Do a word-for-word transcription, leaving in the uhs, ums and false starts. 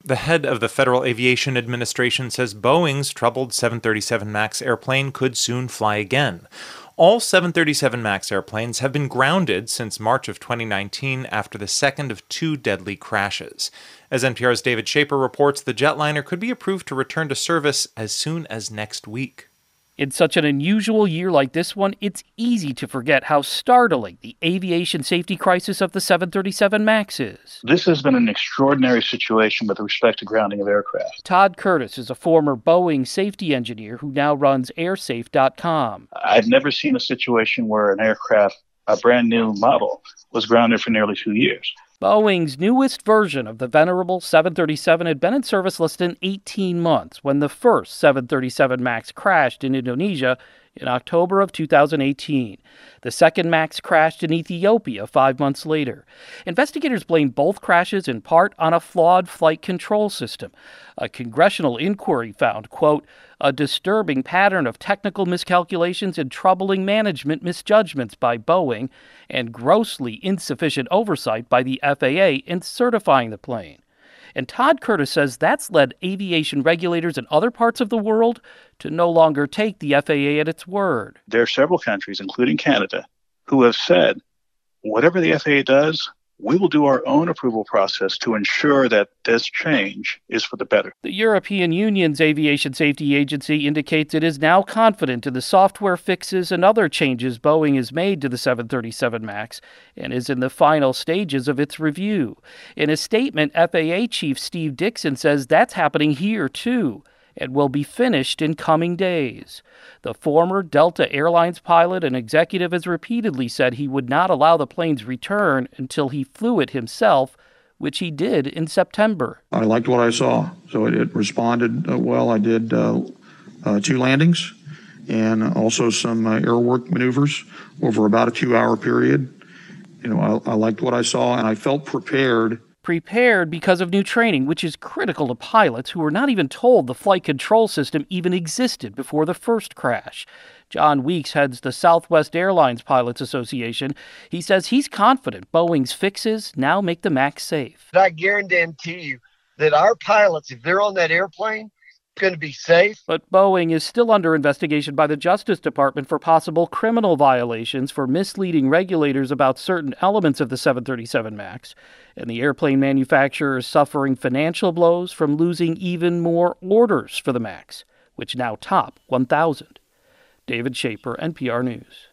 The head of the Federal Aviation Administration says Boeing's troubled seven thirty-seven MAX airplane could soon fly again. All seven thirty-seven MAX airplanes have been grounded since March of twenty nineteen after the second of two deadly crashes. As N P R's David Shaper reports, the jetliner could be approved to return to service as soon as next week. In such an unusual year like this one, it's easy to forget how startling the aviation safety crisis of the seven thirty-seven MAX is. This has been an extraordinary situation with respect to grounding of aircraft. Todd Curtis is a former Boeing safety engineer who now runs airsafe dot com. I've never seen a situation where an aircraft, a brand new model, was grounded for nearly two years. Boeing's newest version of the venerable seven thirty-seven had been in service less than eighteen months when the first seven thirty-seven MAX crashed in Indonesia in October of two thousand eighteen. The second MAX crashed in Ethiopia five months later. Investigators blame both crashes in part on a flawed flight control system. A congressional inquiry found, quote, a disturbing pattern of technical miscalculations and troubling management misjudgments by Boeing and grossly insufficient oversight by the F A A in certifying the plane. And Todd Curtis says that's led aviation regulators in other parts of the world to no longer take the F A A at its word. There are several countries, including Canada, who have said, whatever the F A A does, we will do our own approval process to ensure that this change is for the better. The European Union's Aviation Safety Agency indicates it is now confident in the software fixes and other changes Boeing has made to the seven thirty-seven MAX and is in the final stages of its review. In a statement, F A A Chief Steve Dickson says that's happening here, too, and will be finished in coming days. The former Delta Airlines pilot and executive has repeatedly said he would not allow the plane's return until he flew it himself, which he did in September. I liked what I saw, so it, it responded uh, well. I did uh, uh, two landings and also some uh, airwork maneuvers over about a two-hour period. You know, I, I liked what I saw, and I felt prepared. Prepared because of new training, which is critical to pilots who were not even told the flight control system even existed before the first crash. John Weeks heads the Southwest Airlines Pilots Association. He says he's confident Boeing's fixes now make the MAX safe. I guarantee you that our pilots, if they're on that airplane, going to be safe. But Boeing is still under investigation by the Justice Department for possible criminal violations for misleading regulators about certain elements of the seven thirty-seven MAX. And the airplane manufacturer is suffering financial blows from losing even more orders for the MAX, which now top one thousand. David Shaper, N P R News.